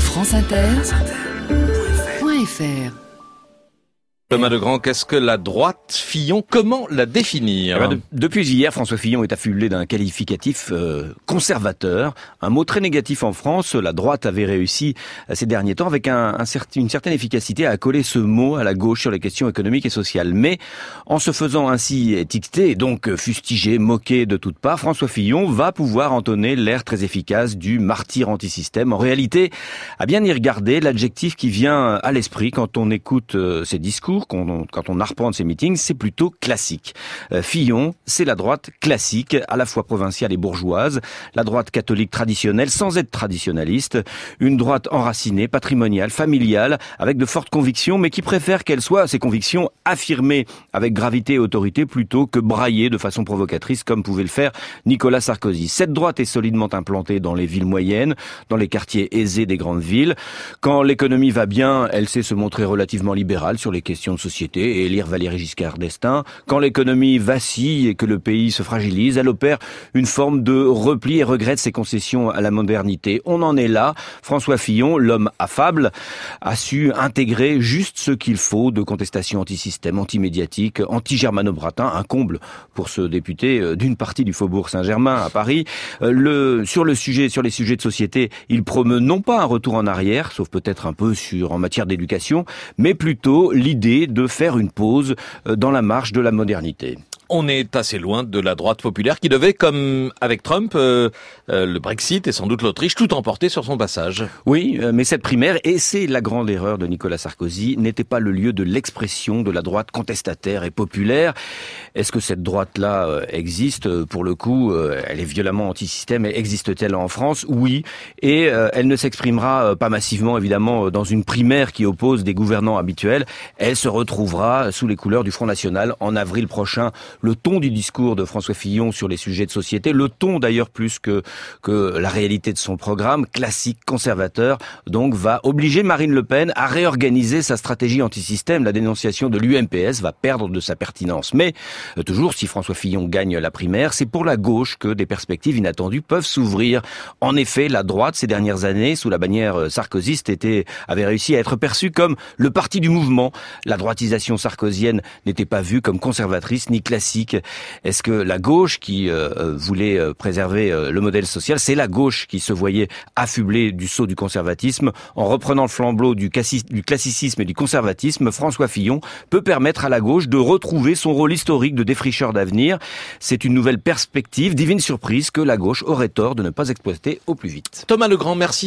franceinter.fr. Thomas Legrand, qu'est-ce que la droite Fillon? Comment la définir? Depuis hier, François Fillon est affublé d'un qualificatif conservateur, un mot très négatif en France. La droite avait réussi ces derniers temps avec une certaine efficacité à coller ce mot à la gauche sur les questions économiques et sociales. Mais en se faisant ainsi étiqueter, donc fustigé, moqué de toutes parts, François Fillon va pouvoir entonner l'air très efficace du martyr anti-système. En réalité, à bien y regarder, l'adjectif qui vient à l'esprit quand on écoute ses discours, quand on arpente ses meetings, c'est plutôt classique. Fillon, c'est la droite classique, à la fois provinciale et bourgeoise, la droite catholique traditionnelle sans être traditionnaliste, une droite enracinée, patrimoniale, familiale, avec de fortes convictions, mais qui préfère qu'elles soient, ces convictions, affirmées avec gravité et autorité plutôt que braillées de façon provocatrice comme pouvait le faire Nicolas Sarkozy. Cette droite est solidement implantée dans les villes moyennes, dans les quartiers aisés des grandes villes. Quand l'économie va bien, elle sait se montrer relativement libérale sur les questions de société et élire Valéry Giscard d'Estaing. Quand l'économie vacille et que le pays se fragilise, elle opère une forme de repli et regrette ses concessions à la modernité. On en est là. François Fillon, l'homme affable, a su intégrer juste ce qu'il faut de contestation anti-système, anti-médiatique, anti-germano-bratin, un comble pour ce député d'une partie du Faubourg Saint-Germain à Paris. Sur les sujets de société, il promeut non pas un retour en arrière, sauf peut-être un peu en matière d'éducation, mais plutôt l'idée de faire une pause dans la marche de la modernité. On est assez loin de la droite populaire qui devait, comme avec Trump, le Brexit et sans doute l'Autriche, tout emporter sur son passage. Oui, mais cette primaire, et c'est la grande erreur de Nicolas Sarkozy, n'était pas le lieu de l'expression de la droite contestataire et populaire. Est-ce que cette droite-là existe? Pour le coup, elle est violemment anti-système. Existe-t-elle en France? Oui. Et elle ne s'exprimera pas massivement, évidemment, dans une primaire qui oppose des gouvernants habituels. Elle se retrouvera sous les couleurs du Front National en avril prochain. Le ton du discours de François Fillon sur les sujets de société, le ton d'ailleurs plus que la réalité de son programme, classique, conservateur, donc va obliger Marine Le Pen à réorganiser sa stratégie anti-système. La dénonciation de l'UMPS va perdre de sa pertinence. Mais toujours, si François Fillon gagne la primaire, c'est pour la gauche que des perspectives inattendues peuvent s'ouvrir. En effet, la droite, ces dernières années, sous la bannière sarkozyste, avait réussi à être perçue comme le parti du mouvement. La droitisation sarkozienne n'était pas vue comme conservatrice ni classique. Est-ce que la gauche qui voulait préserver le modèle social, c'est la gauche qui se voyait affublée du sceau du conservatisme? En reprenant le flambeau du classicisme et du conservatisme, François Fillon peut permettre à la gauche de retrouver son rôle historique de défricheur d'avenir. C'est une nouvelle perspective, divine surprise, que la gauche aurait tort de ne pas exploiter au plus vite. Thomas Legrand, merci.